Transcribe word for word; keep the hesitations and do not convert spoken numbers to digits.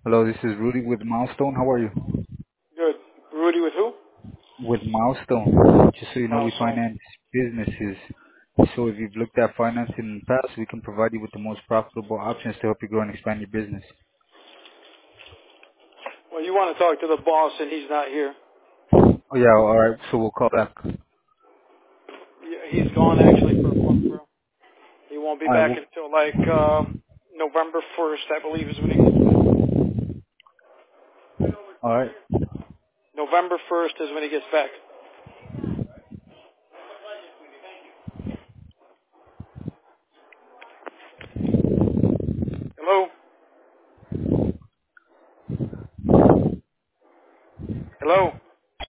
Hello, this is Rudy with Milestone. How are you? Good. Rudy with who? With Milestone. Just so you know, we Milestone. finance businesses. So if you've looked at financing in the past, we can provide you with the most profitable options to help you grow and expand your business. Well, you want to talk to the boss, and he's not here. Oh yeah, alright, so we'll call back. Yeah, he's gone actually for a month, bro. He won't be Alright, back well, until like um, November first, I believe, is when he gets back. alright. November first is when he gets back.